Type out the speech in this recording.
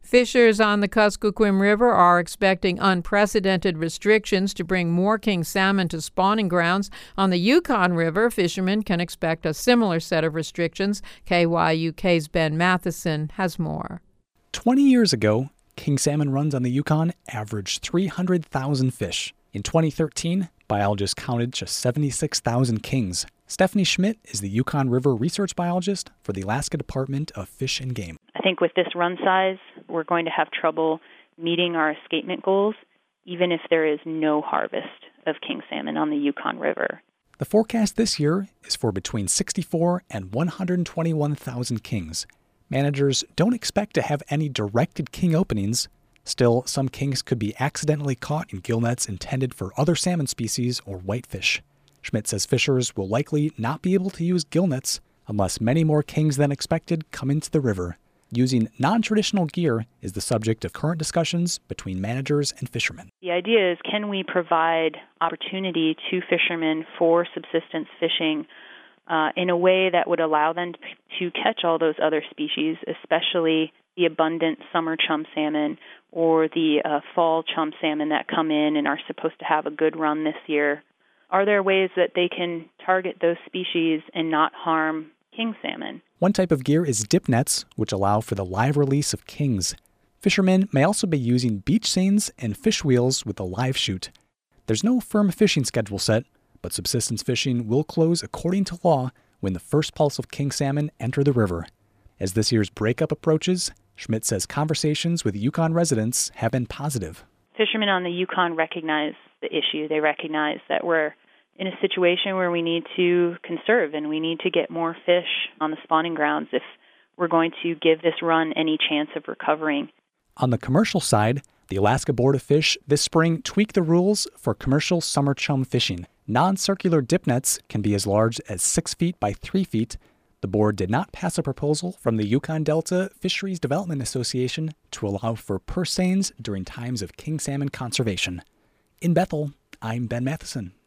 Fishers on the Kuskokwim River are expecting unprecedented restrictions to bring more king salmon to spawning grounds. On the Yukon River, fishermen can expect a similar set of restrictions. KYUK's Ben Matheson has more. 20 years ago, king salmon runs on the Yukon averaged 300,000 fish. In 2013, biologists counted just 76,000 kings. Stephanie Schmidt is the Yukon River research biologist for the Alaska Department of Fish and Game. I think with this run size, we're going to have trouble meeting our escapement goals, even if there is no harvest of king salmon on the Yukon River. The forecast this year is for between 64 and 121,000 kings. Managers don't expect to have any directed king openings. Still, some kings could be accidentally caught in gill nets intended for other salmon species or whitefish. Schmidt says fishers will likely not be able to use gill nets unless many more kings than expected come into the river. Using non-traditional gear is the subject of current discussions between managers and fishermen. The idea is, can we provide opportunity to fishermen for subsistence fishing in a way that would allow them to catch all those other species, especially the abundant summer chum salmon or the fall chum salmon that come in and are supposed to have a good run this year? Are there ways that they can target those species and not harm king salmon? One type of gear is dip nets, which allow for the live release of kings. Fishermen may also be using beach seines and fish wheels with a live shoot. There's no firm fishing schedule set, but subsistence fishing will close according to law when the first pulse of king salmon enter the river. As this year's breakup approaches, Schmidt says conversations with Yukon residents have been positive. Fishermen on the Yukon recognize the issue. They recognize that we're in a situation where we need to conserve and we need to get more fish on the spawning grounds if we're going to give this run any chance of recovering. On the commercial side, the Alaska Board of Fish this spring tweaked the rules for commercial summer chum fishing. Non-circular dip nets can be as large as 6 feet by 3 feet. The board did not pass a proposal from the Yukon Delta Fisheries Development Association to allow for purse seines during times of king salmon conservation. In Bethel, I'm Ben Matheson.